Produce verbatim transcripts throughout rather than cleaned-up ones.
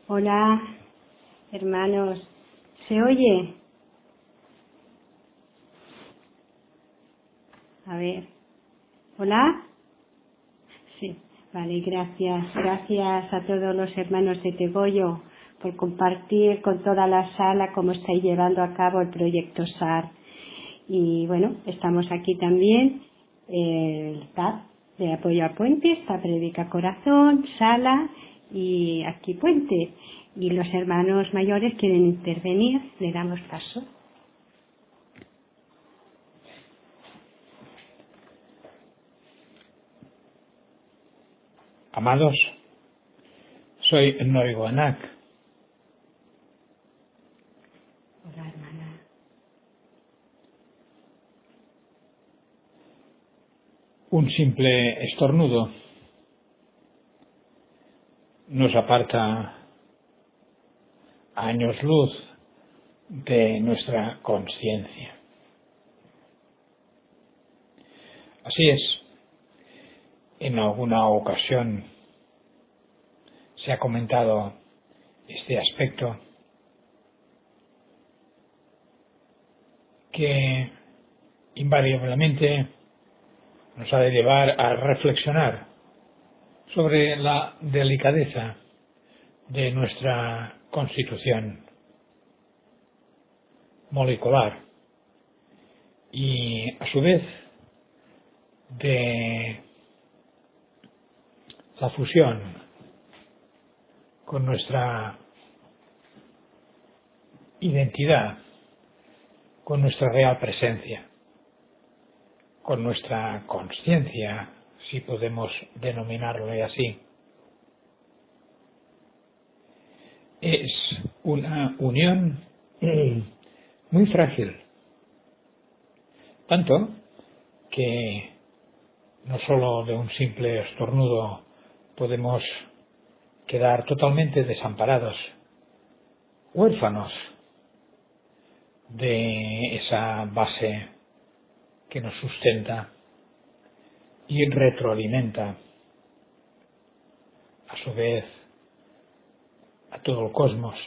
Hola, hermanos. ¿Se oye? A ver. ¿Hola? Sí. Vale, gracias. Gracias a todos los hermanos de Tegoyo por compartir con toda la sala cómo estáis llevando a cabo el proyecto S A R. Y bueno, estamos aquí también, eh, el T A P de apoyo a Puentes, T A P Predica Corazón, sala y aquí Puente. Y los hermanos mayores quieren intervenir, le damos paso. Amados, soy Noigo Anak. Hola, hermana. Un simple estornudo nos aparta a años luz de nuestra conciencia. Así es, en alguna ocasión se ha comentado este aspecto que invariablemente nos ha de llevar a reflexionar sobre la delicadeza de nuestra constitución molecular y a su vez de la fusión con nuestra identidad, con nuestra real presencia, con nuestra conciencia, si podemos denominarlo así. Es una unión muy frágil, tanto que no solo de un simple estornudo podemos quedar totalmente desamparados, huérfanos de esa base que nos sustenta y retroalimenta a su vez a todo el cosmos.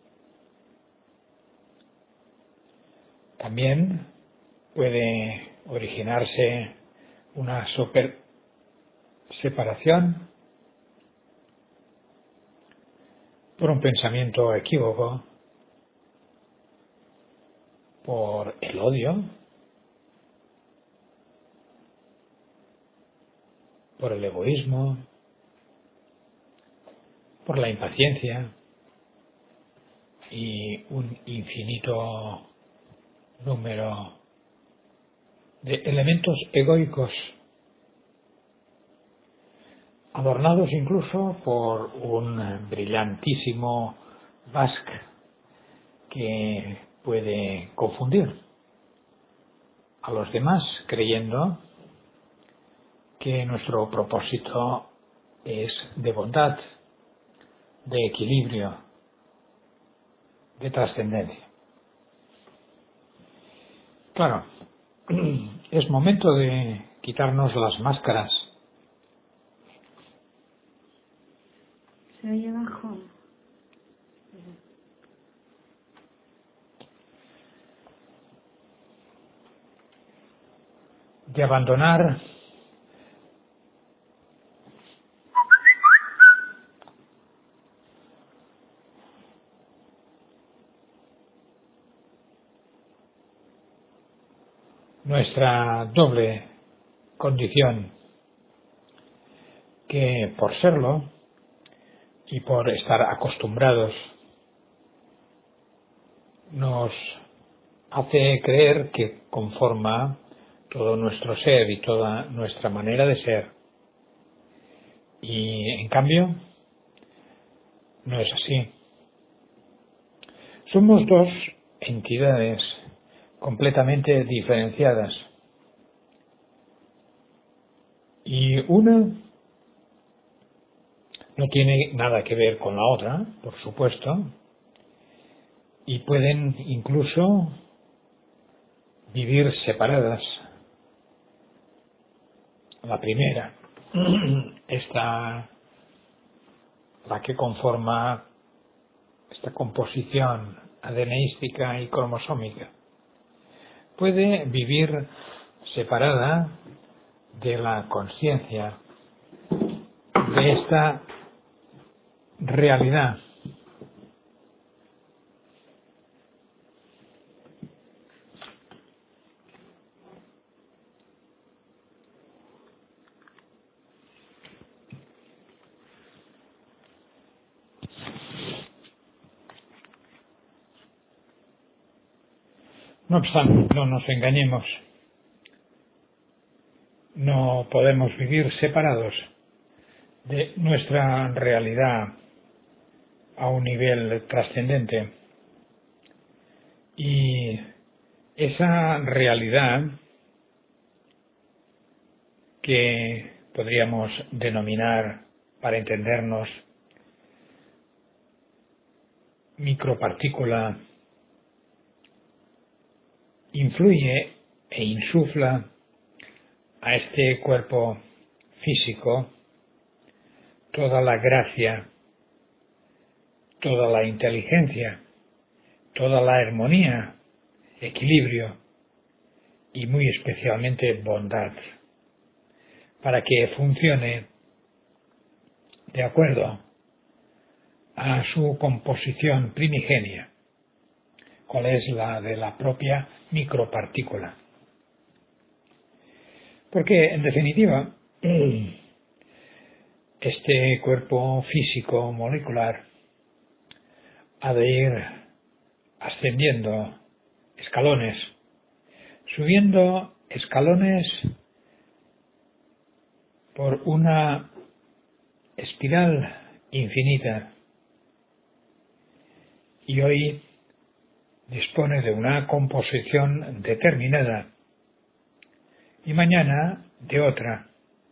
También puede originarse una super separación por un pensamiento equívoco, por el odio, por el egoísmo, por la impaciencia y un infinito número de elementos egoicos, adornados incluso por un brillantísimo basque que puede confundir a los demás creyendo que nuestro propósito es de bondad, de equilibrio, de trascendencia. Claro, es momento de quitarnos las máscaras. ¿Se oye abajo? De abandonar nuestra doble condición, que por serlo y por estar acostumbrados nos hace creer que conforma todo nuestro ser y toda nuestra manera de ser. Y en cambio, no es así. Somos dos entidades completamente diferenciadas. Y una no tiene nada que ver con la otra, por supuesto, y pueden incluso vivir separadas. La primera, esta, la que conforma esta composición adeneística y cromosómica, puede vivir separada de la conciencia de esta realidad. No obstante, no nos engañemos, no podemos vivir separados de nuestra realidad a un nivel trascendente. Y esa realidad que podríamos denominar, para entendernos, micropartícula, influye e insufla a este cuerpo físico toda la gracia, toda la inteligencia, toda la armonía, equilibrio y muy especialmente bondad, para que funcione de acuerdo a su composición primigenia, cual es la de la propia micropartícula. Porque, en definitiva, este cuerpo físico molecular ha de ir ascendiendo escalones, subiendo escalones por una espiral infinita, y hoy dispone de una composición determinada y mañana de otra,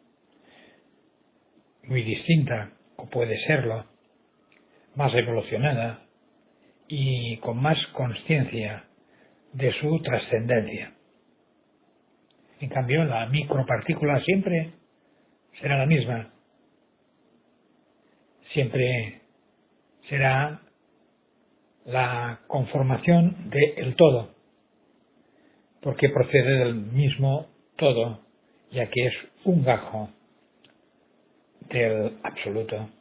muy distinta, o puede serlo, más evolucionada y con más conciencia de su trascendencia. En cambio, la micropartícula siempre será la misma, siempre será la conformación del todo, porque procede del mismo todo, ya que es un gajo del absoluto.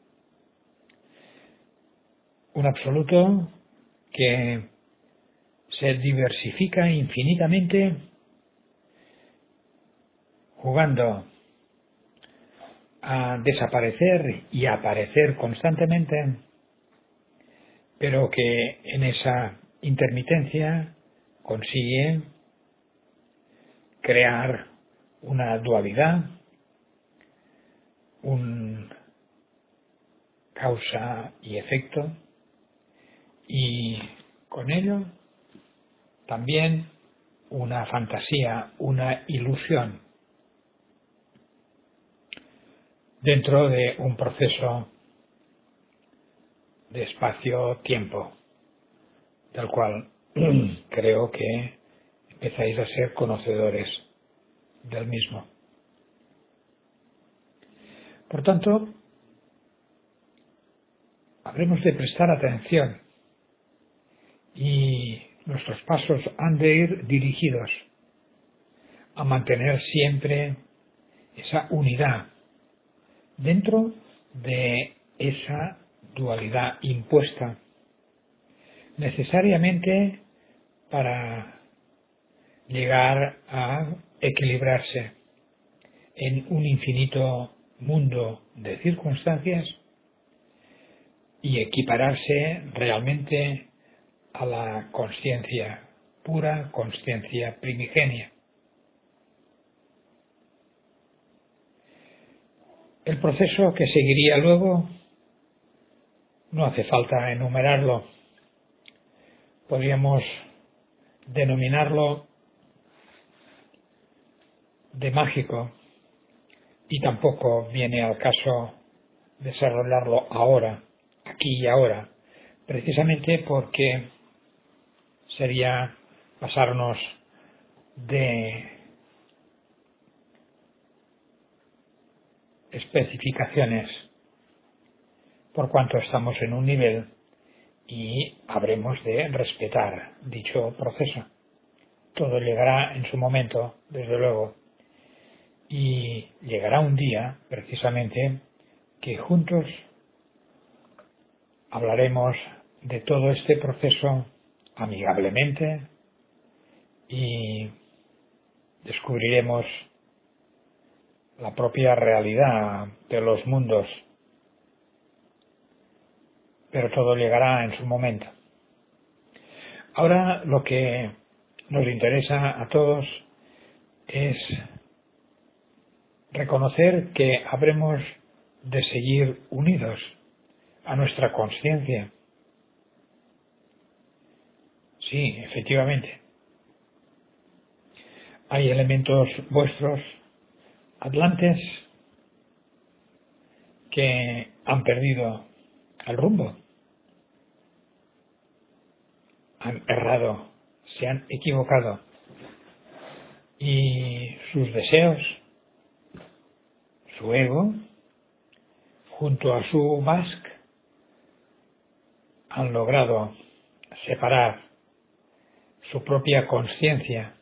Un absoluto que se diversifica infinitamente, jugando a desaparecer y a aparecer constantemente, pero que en esa intermitencia consigue crear una dualidad, un causa y efecto, y con ello también una fantasía, una ilusión, dentro de un proceso de espacio-tiempo, del cual creo que empezáis a ser conocedores del mismo. Por tanto, habremos de prestar atención y nuestros pasos han de ir dirigidos a mantener siempre esa unidad dentro de esa dualidad impuesta necesariamente para llegar a equilibrarse en un infinito mundo de circunstancias y equipararse realmente a la consciencia pura, consciencia primigenia. El proceso que seguiría luego no hace falta enumerarlo. Podríamos denominarlo de mágico y tampoco viene al caso desarrollarlo ahora, aquí y ahora, precisamente porque sería pasarnos de especificaciones, por cuanto estamos en un nivel y habremos de respetar dicho proceso. Todo llegará en su momento, desde luego, y llegará un día, precisamente, que juntos hablaremos de todo este proceso amigablemente y descubriremos la propia realidad de los mundos, pero todo llegará en su momento. Ahora lo que nos interesa a todos es reconocer que habremos de seguir unidos a nuestra conciencia. Sí, efectivamente. Hay elementos vuestros, atlantes, que han perdido el rumbo, han errado, se han equivocado y sus deseos, su ego, junto a su Bask, han logrado separar su propia conciencia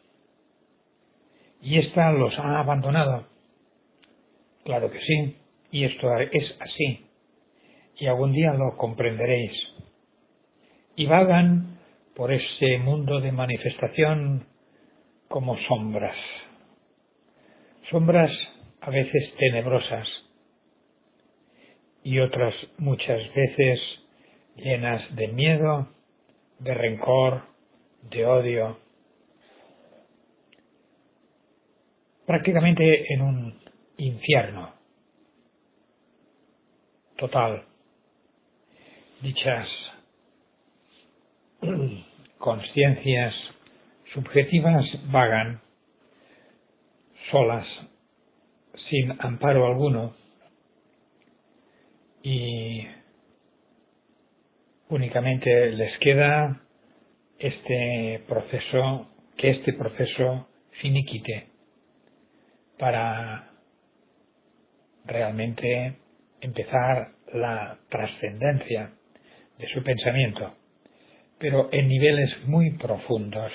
y ésta los ha abandonado. Claro que sí, y esto es así, y algún día lo comprenderéis. Y vagan por ese mundo de manifestación como sombras, sombras a veces tenebrosas y otras muchas veces llenas de miedo, de rencor, de odio, prácticamente en un infierno total. Dichas conciencias subjetivas vagan solas, sin amparo alguno, y únicamente les queda este proceso, que este proceso finiquite para realmente empezar la trascendencia de su pensamiento, pero en niveles muy profundos,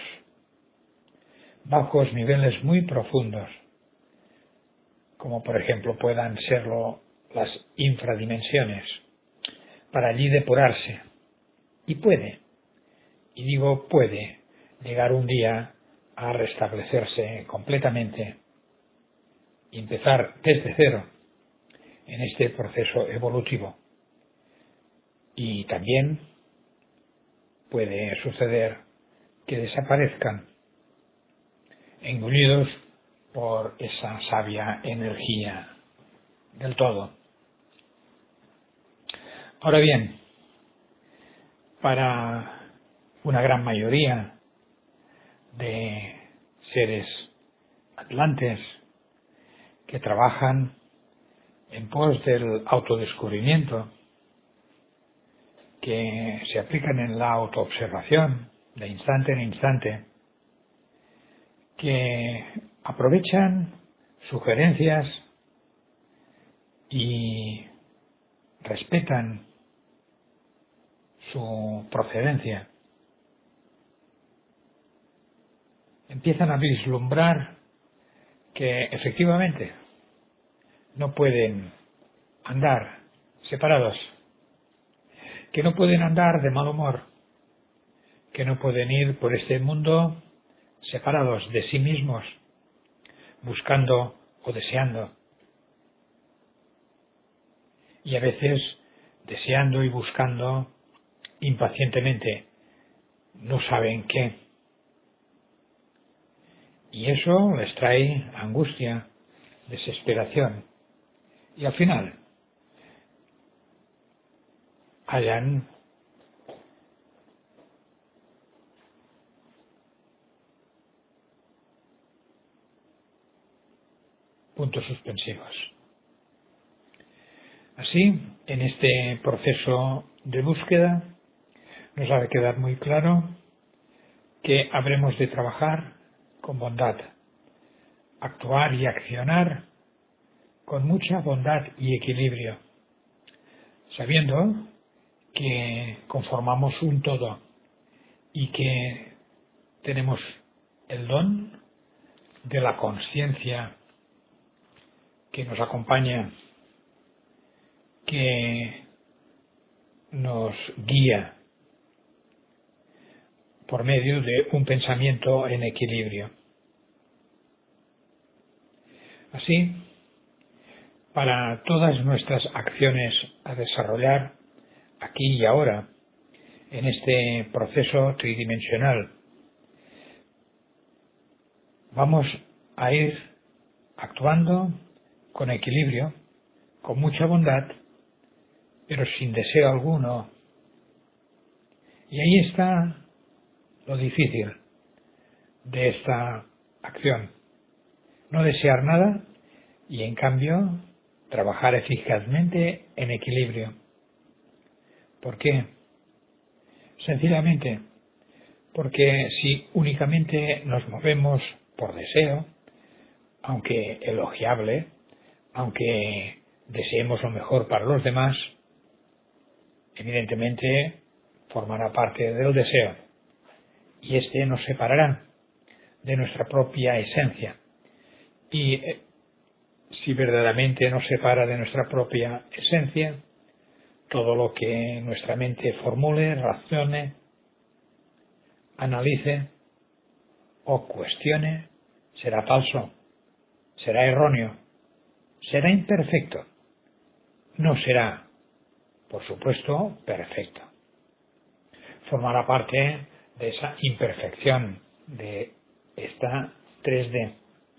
bajos niveles muy profundos, como por ejemplo puedan serlo las infradimensiones, para allí depurarse. Y puede, y digo puede, llegar un día a restablecerse completamente y empezar desde cero en este proceso evolutivo. Y también puede suceder que desaparezcan, engullidos por esa sabia energía del todo. Ahora bien, para una gran mayoría de seres atlantes que trabajan en pos del autodescubrimiento, que se aplican en la autoobservación de instante en instante, que aprovechan sugerencias y respetan su procedencia, empiezan a vislumbrar que efectivamente no pueden andar separados, que no pueden andar de mal humor, que no pueden ir por este mundo separados de sí mismos, buscando o deseando. Y a veces deseando y buscando impacientemente, no saben qué. Y eso les trae angustia, desesperación. Y al final hallan puntos suspensivos. Así, en este proceso de búsqueda, nos ha de quedar muy claro que habremos de trabajar con bondad, actuar y accionar con mucha bondad y equilibrio, sabiendo que conformamos un todo y que tenemos el don de la conciencia que nos acompaña, que nos guía por medio de un pensamiento en equilibrio. Así, para todas nuestras acciones a desarrollar aquí y ahora, en este proceso tridimensional, vamos a ir actuando con equilibrio, con mucha bondad, pero sin deseo alguno. Y ahí está lo difícil de esta acción. No desear nada y, en cambio, trabajar eficazmente en equilibrio. ¿Por qué? Sencillamente, porque si únicamente nos movemos por deseo, aunque elogiable, aunque deseemos lo mejor para los demás, evidentemente formará parte del deseo y éste nos separará de nuestra propia esencia. Y eh, si verdaderamente nos separa de nuestra propia esencia, todo lo que nuestra mente formule, racione, analice o cuestione será falso, será erróneo, será imperfecto, no será, por supuesto, perfecto. Formará parte de esa imperfección, de esta tres D.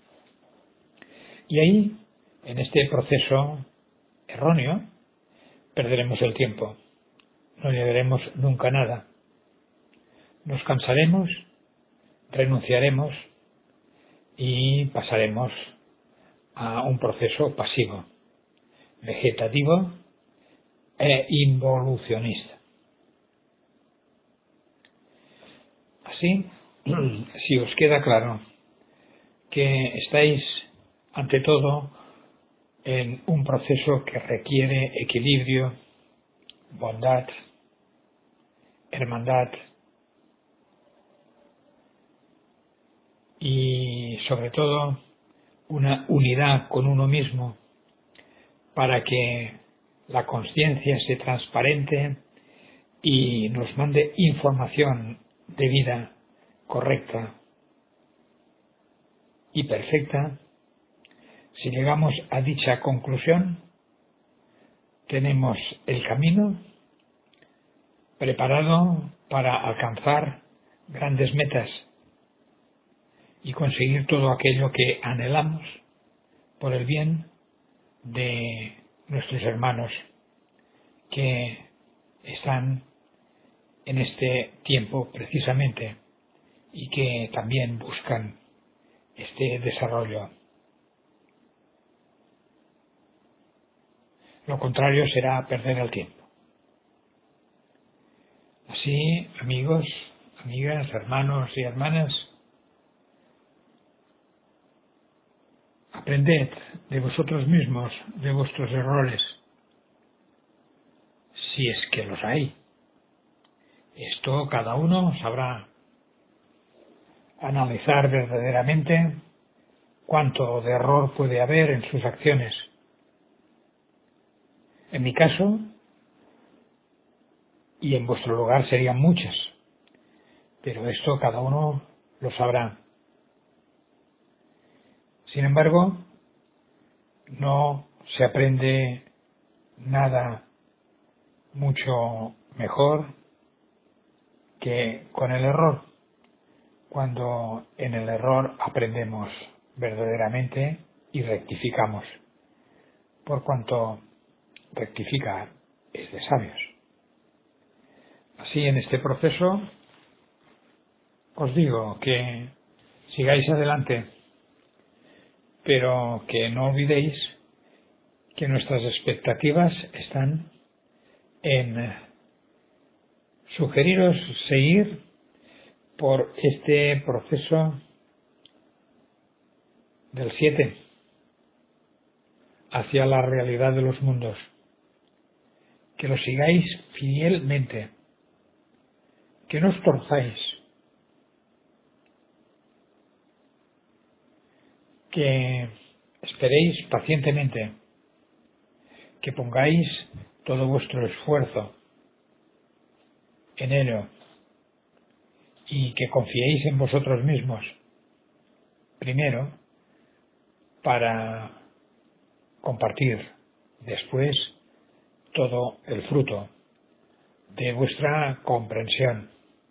Y ahí, en este proceso erróneo, perderemos el tiempo, no llegaremos nunca a nada. Nos cansaremos, renunciaremos y pasaremos a un proceso pasivo, vegetativo e involucionista. Así, si os queda claro que estáis ante todo en un proceso que requiere equilibrio, bondad, hermandad y sobre todo una unidad con uno mismo para que la conciencia sea transparente y nos mande información de vida correcta y perfecta. Si llegamos a dicha conclusión, tenemos el camino preparado para alcanzar grandes metas y conseguir todo aquello que anhelamos por el bien de nuestros hermanos que están en este tiempo precisamente y que también buscan este desarrollo. Lo contrario será perder el tiempo. Así, amigos, amigas, hermanos y hermanas, aprended de vosotros mismos, de vuestros errores, si es que los hay. Esto cada uno sabrá analizar verdaderamente cuánto de error puede haber en sus acciones. En mi caso, y en vuestro lugar serían muchas, pero esto cada uno lo sabrá. Sin embargo, no se aprende nada mucho mejor que con el error, cuando en el error aprendemos verdaderamente y rectificamos, por cuanto rectificar es de sabios. Así, en este proceso, os digo que sigáis adelante, pero que no olvidéis que nuestras expectativas están en sugeriros seguir por este proceso del siete hacia la realidad de los mundos, que lo sigáis fielmente, que no os torzáis, que esperéis pacientemente, que pongáis todo vuestro esfuerzo en ello y que confiéis en vosotros mismos, primero, para compartir después todo el fruto de vuestra comprensión.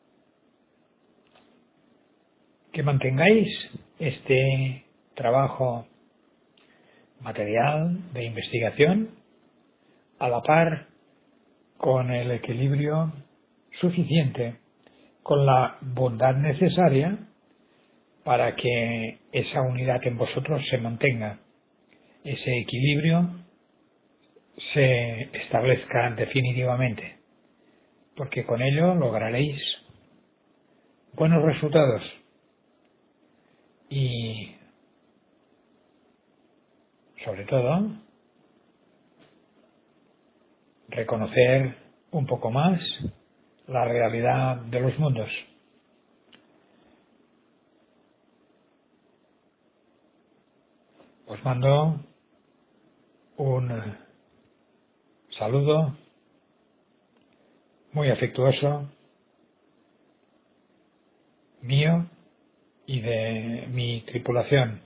Que mantengáis este trabajo material de investigación a la par con el equilibrio suficiente, con la bondad necesaria para que esa unidad en vosotros se mantenga, ese equilibrio se establezca definitivamente, porque con ello lograréis buenos resultados y, sobre todo, reconocer un poco más la realidad de los mundos. Os mando un saludo muy afectuoso mío y de mi tripulación.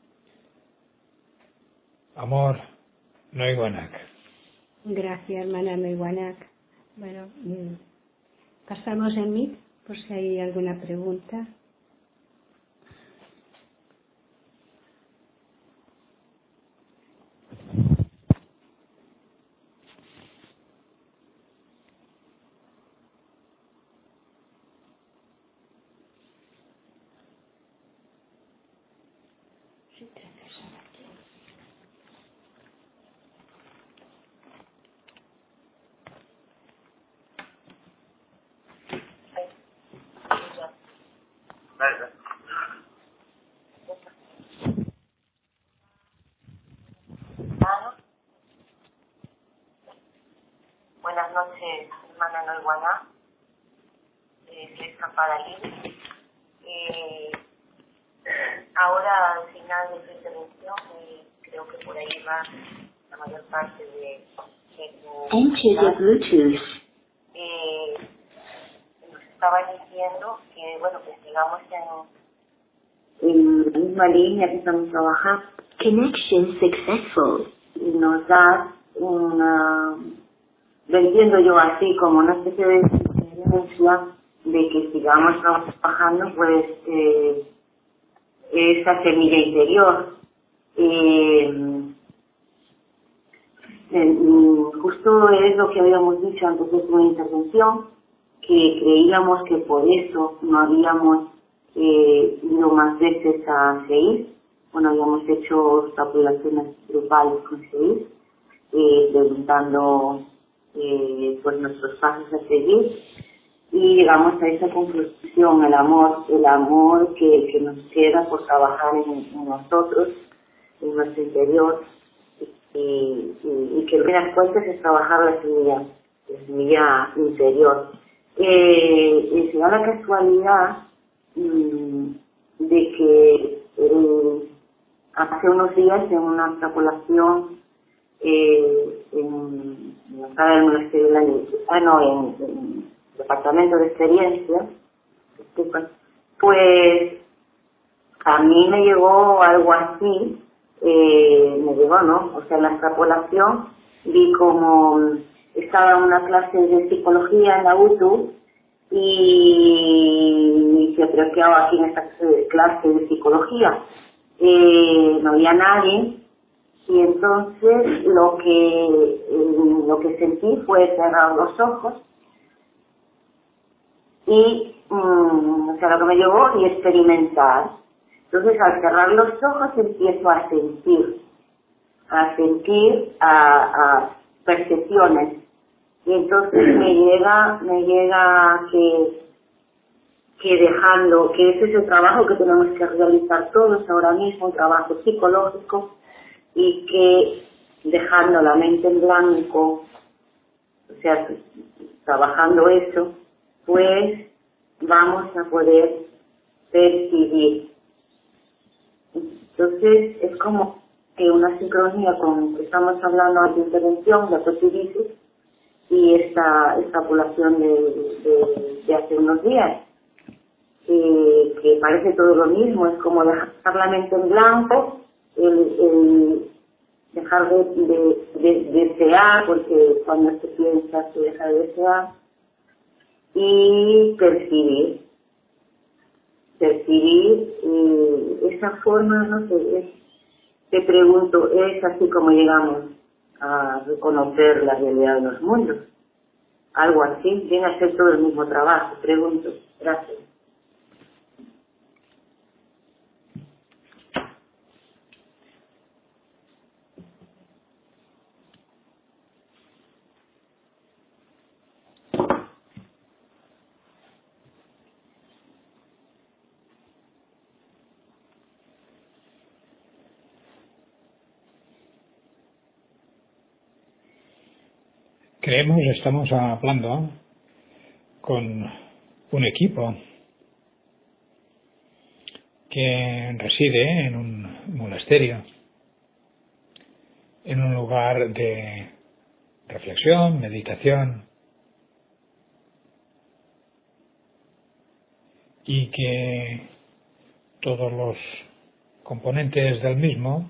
Amor, Noiguanak. Gracias, hermana Noiguanak. Bueno, mm, pasamos en mí por si hay alguna pregunta. Buenas noches, hermana Noiguaná. Eh, soy Zamparalí. Eh, ahora, al final de su intervención, eh, creo que por ahí va la mayor parte de, de tu... Enter the Bluetooth. Eh, nos estaba diciendo que, bueno, que sigamos en, en la misma línea que estamos trabajando. Connection successful. Y nos da una... Lo entiendo yo así, como una especie de experiencia de que sigamos trabajando, pues, eh, esa semilla interior. Eh, eh, justo es lo que habíamos dicho antes de tu intervención, que creíamos que por eso no habíamos eh, ido más veces a Seir. Bueno, habíamos hecho extrapolaciones grupales con Seir, eh, preguntando eh, pues nuestros pasos a seguir, y llegamos a esa conclusión: el amor, el amor que, que nos queda por trabajar en, en nosotros, en nuestro interior, y, y, y que en las cuentas es trabajar la semilla, la semilla interior. Eh, y se da la casualidad mmm, de que eh, hace unos días, en una extrapolación eh, en, en la sala del monasterio de la ah, no, en, en el departamento de experiencia, pues a mí me llegó algo así, eh, me llegó, ¿no? O sea, en la extrapolación vi como estaba en una clase de psicología en la U T U y se apreciaba aquí en esta clase de psicología. Eh, no había nadie, y entonces lo que eh, lo que sentí fue cerrar los ojos y mm, o sea, lo que me llevó y experimentar. Entonces, al cerrar los ojos empiezo a sentir, a sentir a, a percepciones, y entonces me llega me llega que que dejando, que ese es el trabajo que tenemos que realizar todos ahora mismo, un trabajo psicológico, y que dejando la mente en blanco, o sea, trabajando eso, pues vamos a poder percibir. Entonces es como que una sincronía con que estamos hablando de intervención, la que tú dices, y esta, esta población de, de, de hace unos días, eh, que parece todo lo mismo, es como dejar la mente en blanco, el, el dejar de, de, de, de desear, porque cuando se piensa se deja de desear, y percibir, percibir eh, esa forma, no sé, es, te pregunto, ¿es así como llegamos a reconocer la realidad de los mundos? Algo así, viene a ser todo el mismo trabajo, pregunto. Gracias. Creemos, estamos hablando con un equipo que reside en un monasterio, en un lugar de reflexión, meditación, y que todos los componentes del mismo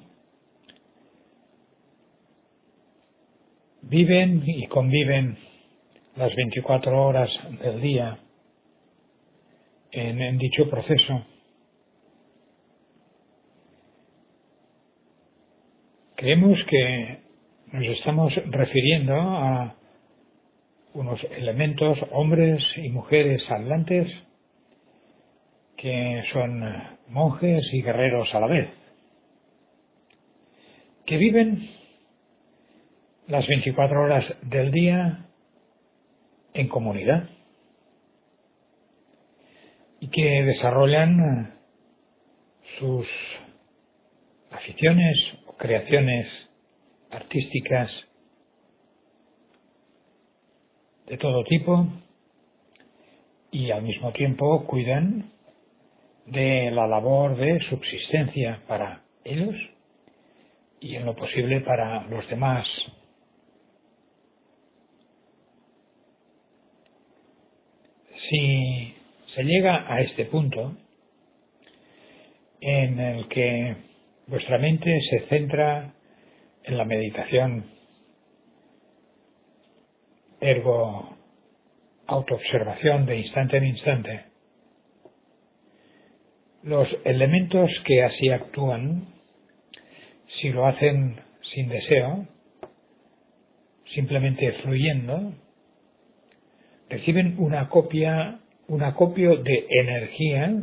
viven y conviven las veinticuatro horas del día en, en dicho proceso. Creemos que nos estamos refiriendo a unos elementos, hombres y mujeres atlantes, que son monjes y guerreros a la vez, que viven las veinticuatro horas del día en comunidad y que desarrollan sus aficiones o creaciones artísticas de todo tipo y al mismo tiempo cuidan de la labor de subsistencia para ellos y en lo posible para los demás. Si se llega a este punto en el que vuestra mente se centra en la meditación, ergo autoobservación de instante en instante, los elementos que así actúan, si lo hacen sin deseo, simplemente fluyendo, reciben una copia, un acopio de energía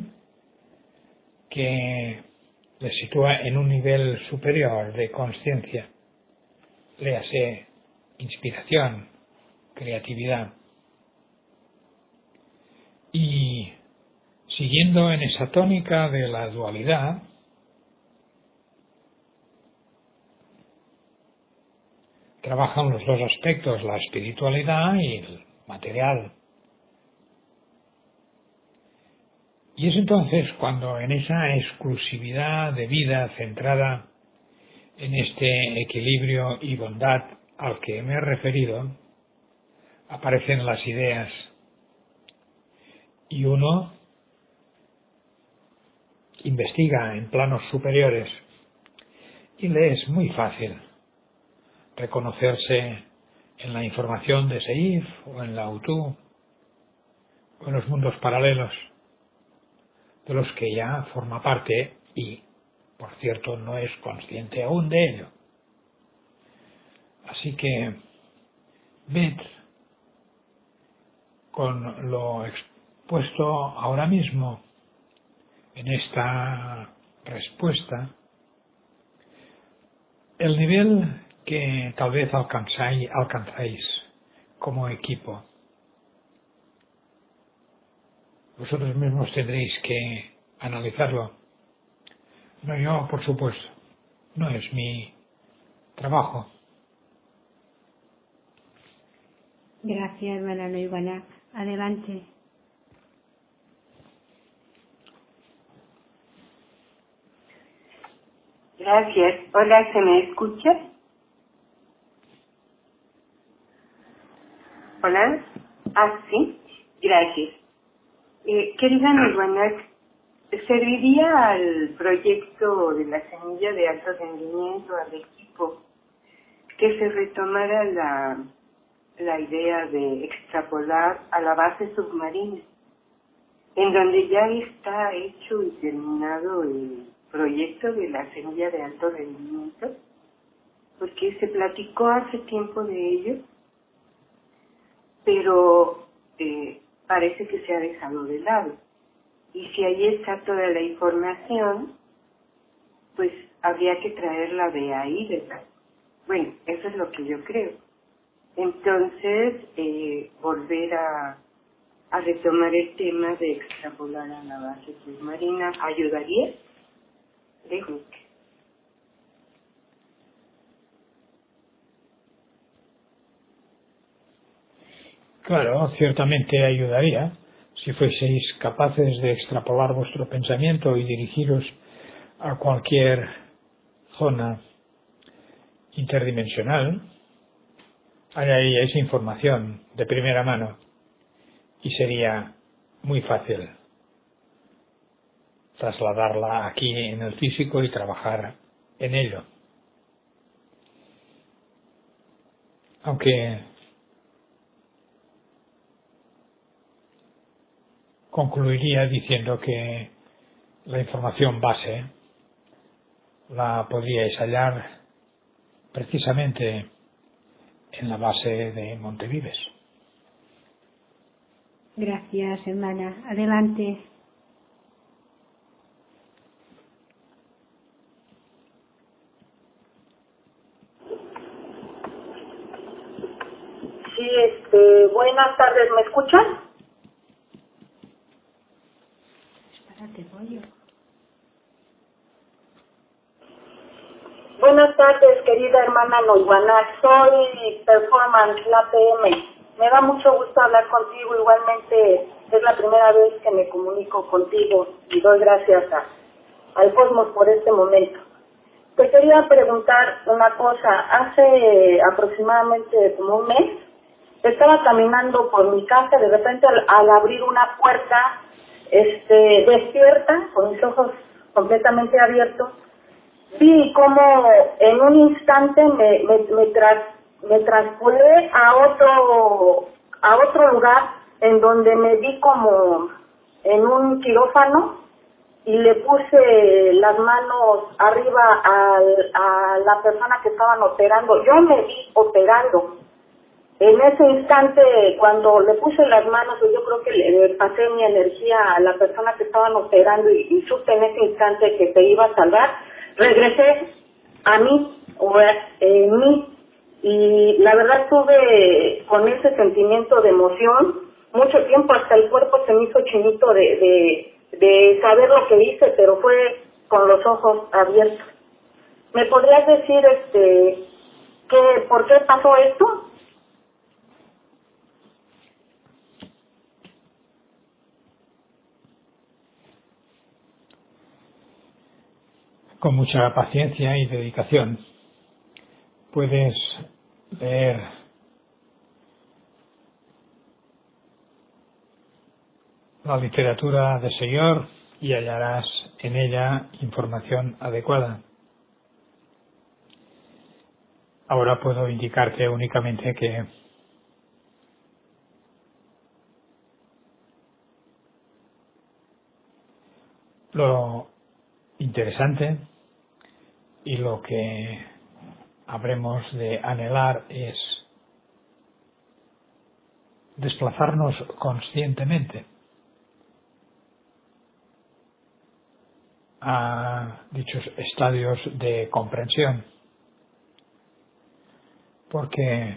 que les sitúa en un nivel superior de conciencia, léase inspiración, creatividad. Y siguiendo en esa tónica de la dualidad, trabajan los dos aspectos, la espiritualidad y el material. Y es entonces cuando en esa exclusividad de vida centrada en este equilibrio y bondad al que me he referido, aparecen las ideas y uno investiga en planos superiores y le es muy fácil reconocerse en la información de Seif o en la U T U o en los mundos paralelos de los que ya forma parte y, por cierto, no es consciente aún de ello. Así que ved con lo expuesto ahora mismo en esta respuesta el nivel que tal vez alcanzáis, alcanzáis como equipo. Vosotros mismos tendréis que analizarlo. No yo, por supuesto. No es mi trabajo. Gracias, hermana Noiguana. Adelante. Gracias. Hola, ¿se me escucha? Hola. Ah, sí. Gracias. Eh, querida Noiguana, ¿serviría al proyecto de la semilla de alto rendimiento, al equipo, que se retomara la, la idea de extrapolar a la base submarina, en donde ya está hecho y terminado el proyecto de la semilla de alto rendimiento? Porque se platicó hace tiempo de ello, pero eh, parece que se ha dejado de lado. Y si ahí está toda la información, pues habría que traerla de ahí, ¿verdad? Bueno, eso es lo que yo creo. Entonces, eh, volver a, a retomar el tema de extrapolar a la base submarina, ¿ayudaría? Dejo. Claro, ciertamente ayudaría si fueseis capaces de extrapolar vuestro pensamiento y dirigiros a cualquier zona interdimensional. Hallaríais información de primera mano y sería muy fácil trasladarla aquí en el físico y trabajar en ello. Aunque concluiría diciendo que la información base la podríais hallar precisamente en la base de Montevives. Gracias, hermana. Adelante. Sí, este, buenas tardes, ¿me escuchan? Espérate, voy. Buenas tardes, querida hermana Noiguana, soy Performance, la P M. Me da mucho gusto hablar contigo, igualmente es la primera vez que me comunico contigo y doy gracias a, al Cosmos por este momento. Te quería preguntar una cosa, hace aproximadamente como un mes, estaba caminando por mi casa, de repente al, al abrir una puerta, este, despierta, con mis ojos completamente abiertos, vi como en un instante me, me, me, tras, me transporté a otro, a otro lugar en donde me vi como en un quirófano y le puse las manos arriba al, a la persona que estaban operando. Yo me vi operando. En ese instante, cuando le puse las manos, yo creo que le pasé mi energía a la persona que estaban operando y, y supe en ese instante que te iba a salvar. Regresé a mí, o en mí, y la verdad tuve con ese sentimiento de emoción mucho tiempo, hasta el cuerpo se me hizo chinito de, de, de saber lo que hice, pero fue con los ojos abiertos. ¿Me podrías decir este que por qué pasó esto? Con mucha paciencia y dedicación puedes leer la literatura de Señor y hallarás en ella información adecuada. Ahora puedo indicarte únicamente que lo interesante y lo que habremos de anhelar es desplazarnos conscientemente a dichos estadios de comprensión, porque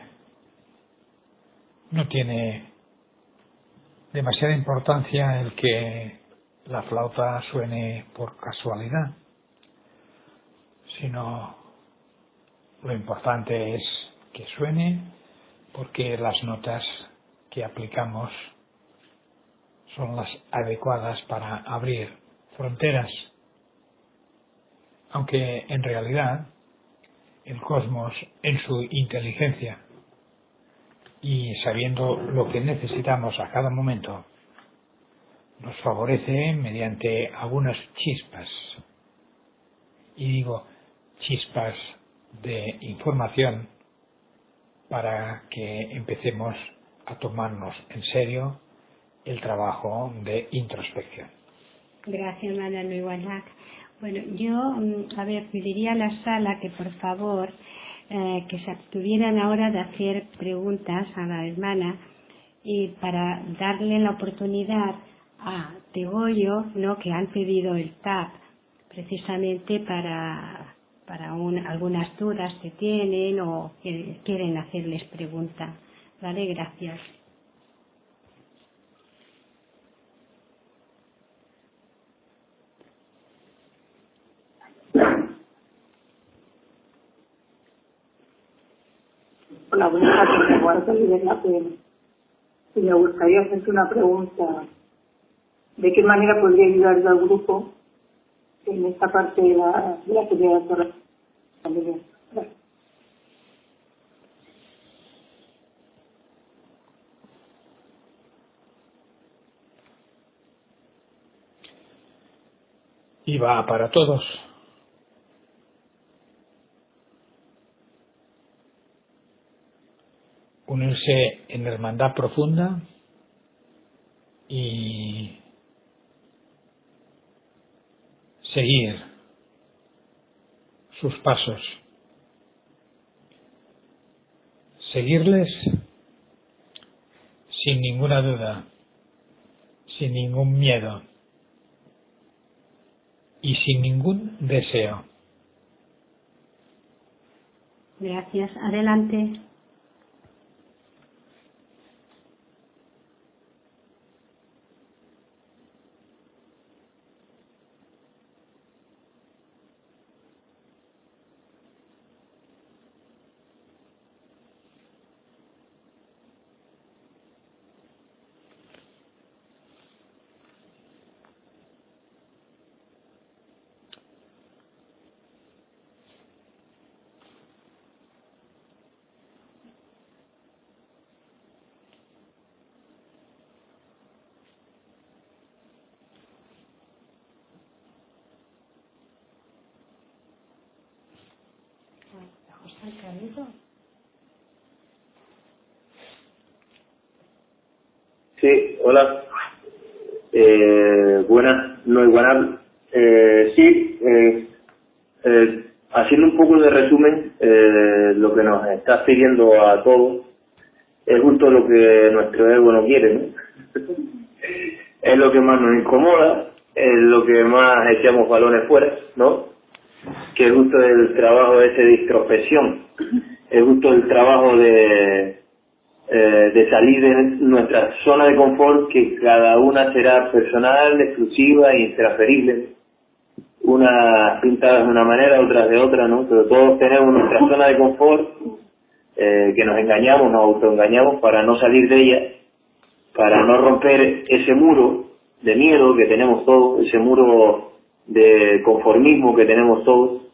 no tiene demasiada importancia el que la flauta suene por casualidad, sino lo importante es que suene porque las notas que aplicamos son las adecuadas para abrir fronteras, aunque en realidad el cosmos, en su inteligencia y sabiendo lo que necesitamos a cada momento, nos favorece mediante algunas chispas, y digo chispas de información, para que empecemos a tomarnos en serio el trabajo de introspección. Gracias, hermana Nuiwanak. Bueno, yo, a ver, pediría a la sala que por favor eh, que se abstuvieran ahora de hacer preguntas a la hermana, y para darle la oportunidad a Tegoyo, ¿no?, que han pedido el T A P precisamente para, para un, algunas dudas que tienen o que quieren hacerles preguntas. Vale, gracias. Hola, buenas tardes. Igual que la pena. Y me gustaría hacerte una pregunta. ¿De qué manera podría ayudar yo al grupo en esta parte de la, de la comunidad de la familia? Gracias. Y va para todos. Unirse en hermandad profunda y seguir sus pasos, seguirles sin ninguna duda, sin ningún miedo y sin ningún deseo. Gracias. Adelante. Sí, hola. Eh, buenas, no igual. Eh, sí, eh, eh, haciendo un poco de resumen, eh, lo que nos está pidiendo a todos es justo lo que nuestro ego no quiere, ¿no? Es lo que más nos incomoda, es lo que más echamos balones fuera, ¿no? Que es justo el trabajo ese de introspección, es justo el trabajo de, eh, de salir de nuestra zona de confort, que cada una será personal, exclusiva e intransferible. Unas pintadas de una manera, otras de otra, ¿no? Pero todos tenemos nuestra zona de confort, eh, que nos engañamos, nos autoengañamos para no salir de ella, para no romper ese muro de miedo que tenemos todos, ese muro de conformismo que tenemos todos,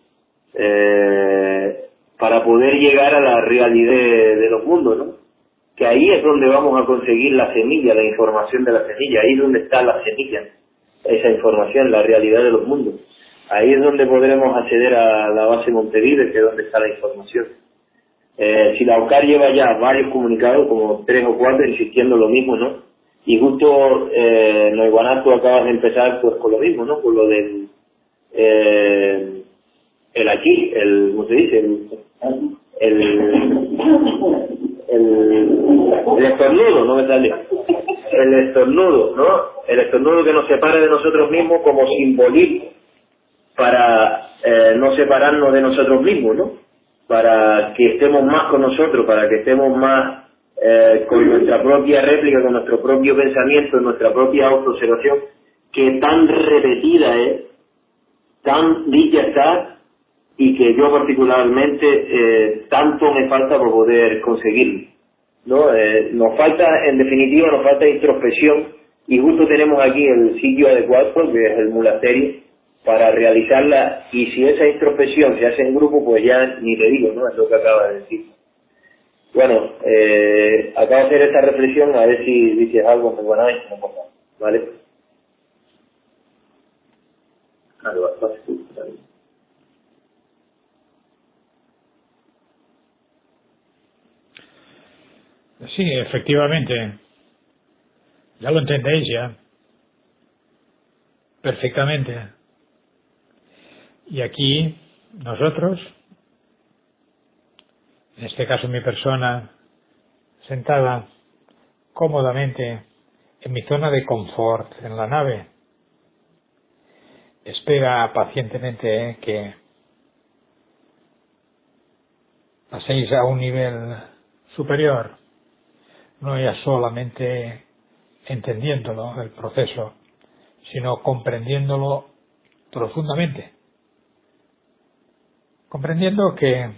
eh, para poder llegar a la realidad de, de los mundos, ¿no? Que ahí es donde vamos a conseguir la semilla, la información de la semilla, ahí es donde está la semilla, esa información, la realidad de los mundos. Ahí es donde podremos acceder a la base Montevideo, que es donde está la información. Eh, si la O C A R lleva ya varios comunicados, como tres o cuatro, insistiendo lo mismo, ¿no? Y justo, eh, no, igual tú acabas de empezar pues con lo mismo, ¿no? Con lo del, eh, el aquí, el, ¿cómo se dice? El, el, el, el estornudo, no me sale. El estornudo, ¿no? El estornudo que nos separa de nosotros mismos como simbolismo para eh, no separarnos de nosotros mismos, ¿no? Para que estemos más con nosotros, para que estemos más eh, con nuestra propia réplica, con nuestro propio pensamiento, nuestra propia autoobservación, que tan repetida es, tan dicha está, y que yo particularmente eh, tanto me falta por poder conseguirlo. ¿no? Eh, nos falta, en definitiva, nos falta introspección, y justo tenemos aquí el sitio adecuado, que es el monasterio, para realizarla, y si esa introspección se hace en grupo, pues ya ni te digo, ¿no? Es lo que acaba de decir. Bueno, eh, acabo de hacer esta reflexión, a ver si dices algo, muy buena vez, no pasa, ¿vale? Vale, va, va, sí, vale. Sí, efectivamente. Ya lo entendéis ya. Perfectamente. Y aquí, nosotros, en este caso mi persona, sentada cómodamente en mi zona de confort en la nave, espera pacientemente que paséis a un nivel superior, no ya solamente entendiéndolo, el proceso, sino comprendiéndolo profundamente. Comprendiendo que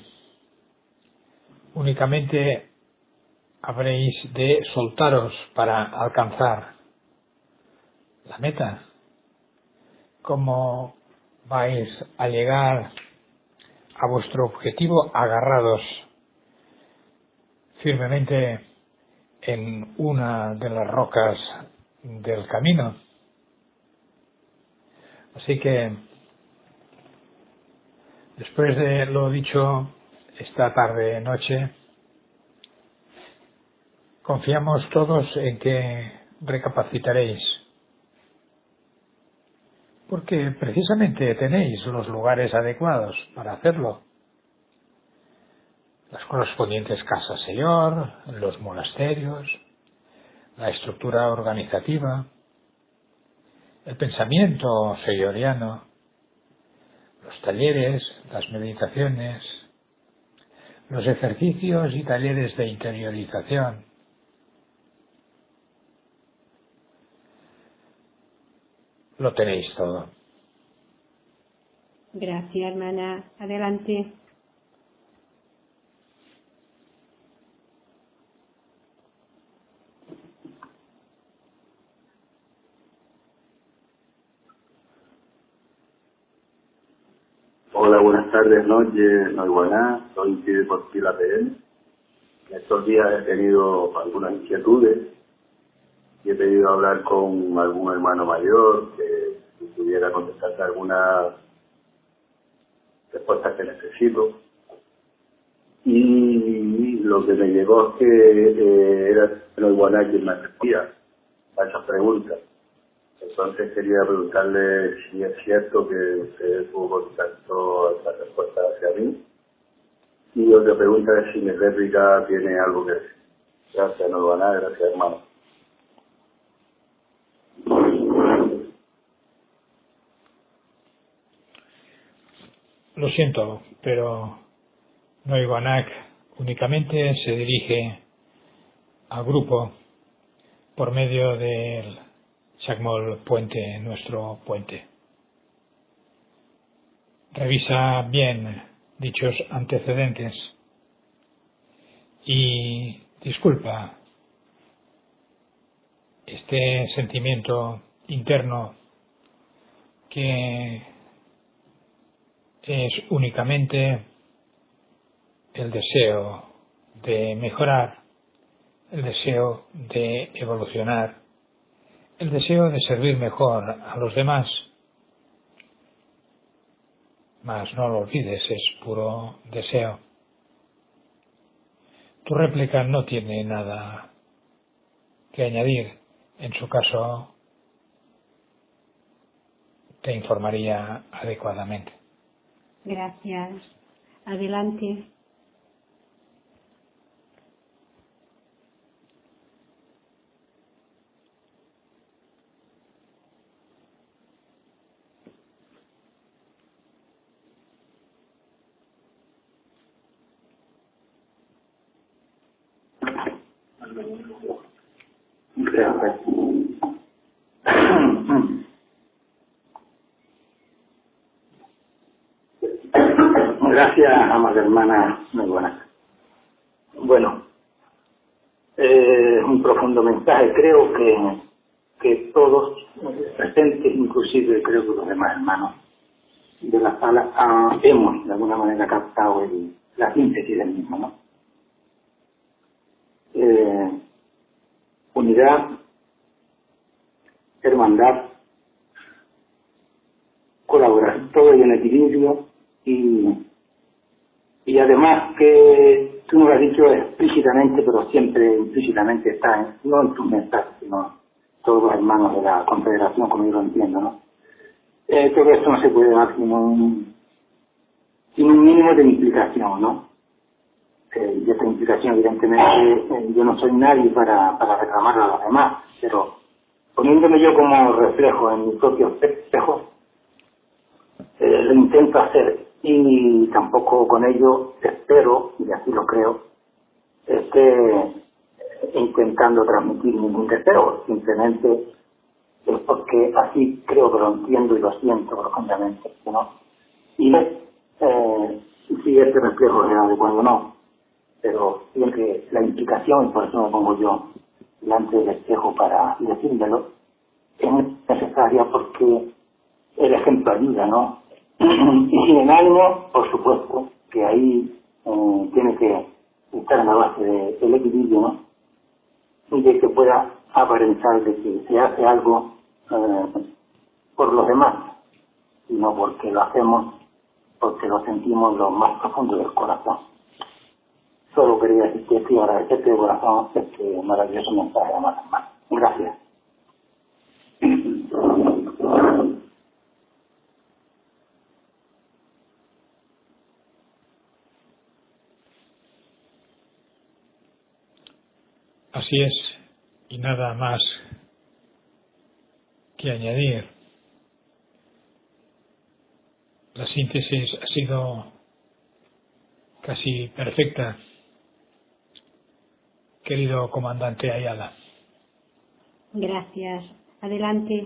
únicamente habréis de soltaros para alcanzar la meta. ¿Cómo vais a llegar a vuestro objetivo agarrados firmemente en una de las rocas del camino? Así que, después de lo dicho esta tarde noche, confiamos todos en que recapacitaréis, porque precisamente tenéis los lugares adecuados para hacerlo. Las correspondientes casas señor, los monasterios, la estructura organizativa, el pensamiento señoriano, los talleres, las meditaciones, los ejercicios y talleres de interiorización. Lo tenéis todo. Gracias, hermana. Adelante. Hola, buenas tardes, noches, no buenas, soy Pide por Pila P M. En estos días he tenido algunas inquietudes y he pedido hablar con algún hermano mayor que pudiera contestarte algunas respuestas que necesito. Y lo que me llegó es que eh, era no buena quien me respondía a esas preguntas. Entonces quería preguntarle si es cierto que usted tuvo contacto a esa respuesta hacia mí. Y otra pregunta es si mi réplica tiene algo que decir. Gracias, no va nada, gracias, hermano. Lo siento, pero Noiguanac únicamente se dirige al grupo por medio del Chacmol Puente, nuestro puente. Revisa bien dichos antecedentes y disculpa este sentimiento interno que es únicamente el deseo de mejorar, el deseo de evolucionar, el deseo de servir mejor a los demás. Mas no lo olvides, es puro deseo. Tu réplica no tiene nada que añadir. En su caso, te informaría adecuadamente. Gracias. Adelante. Gracias. Gracias, amada hermana. Muy buenas. Bueno, eh, un profundo mensaje. Creo que, que todos presentes, inclusive creo que los demás hermanos de la sala, ah, hemos de alguna manera captado el, la síntesis del mismo, ¿no? Eh, unidad, hermandad, colaborar, todo en equilibrio y, y además que tú no lo has dicho explícitamente, pero siempre implícitamente está, en, no en tus mensajes, sino todos los hermanos de la Confederación, como yo lo entiendo, ¿no? Eh, todo esto no se puede dar sin un, sin un mínimo de implicación, ¿no? Eh, y esta implicación, evidentemente, eh, yo no soy nadie para, para reclamarla a los demás, pero poniéndome yo como reflejo en mi propio espejo, eh, lo intento hacer y tampoco con ello espero, y así lo creo, esté intentando transmitir ningún deseo, simplemente es porque así creo que lo entiendo y lo siento profundamente, ¿no? Y eh, si este reflejo es adecuado o no, pero siempre la implicación, y por eso me pongo yo delante del espejo para decírmelo, es necesaria porque el ejemplo ayuda, ¿no? Y sin el ánimo, por supuesto, que ahí eh, tiene que estar en la base de, del equilibrio, ¿no? Y de que pueda aparentar de que se hace algo eh, por los demás, sino porque lo hacemos, porque lo sentimos lo más profundo del corazón. Solo quería decir que estoy agradecerte de corazón este maravilloso mensaje, amada hermana. Gracias. Así es, y nada más que añadir. La síntesis ha sido casi perfecta, querido comandante Ayala. Gracias. Adelante.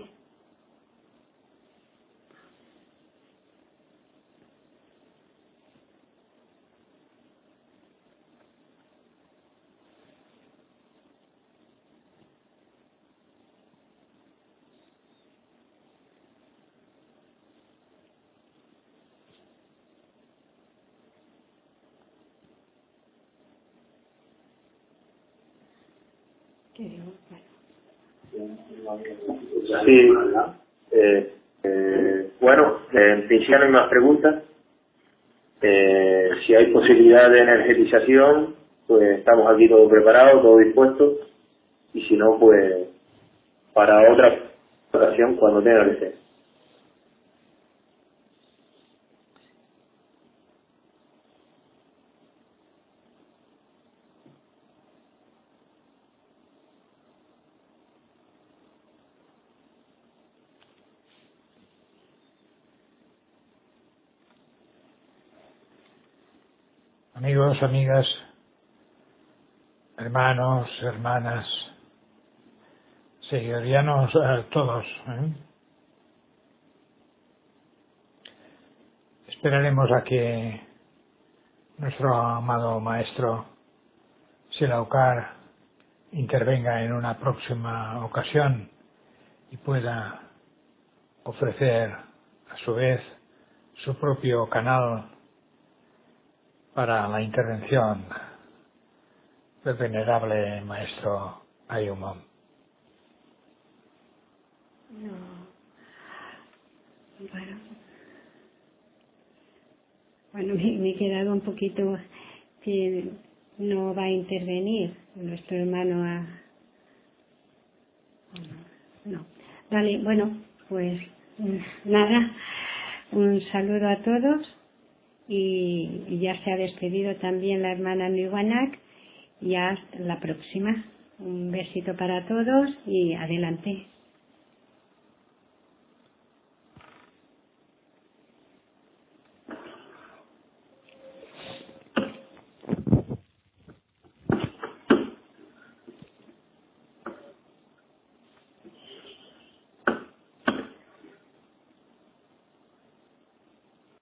Sí, eh, eh, bueno, en principio no hay más preguntas. Eh, si hay posibilidad de energetización, pues estamos aquí todos preparados, todos dispuestos, y si no, pues para otra ocasión cuando tenga que ser. Amigos, amigas, hermanos, hermanas, seguidorianos, eh, todos, ¿eh? Esperaremos a que nuestro amado maestro Selaucar intervenga en una próxima ocasión y pueda ofrecer a su vez su propio canal para la intervención del venerable maestro Ayumon. No. Bueno, bueno me, me he quedado un poquito que no va a intervenir nuestro hermano a... No. Vale, bueno, pues nada, un saludo a todos. Y, y ya se ha despedido también la hermana Niwanak y hasta la próxima. Un besito para todos y adelante.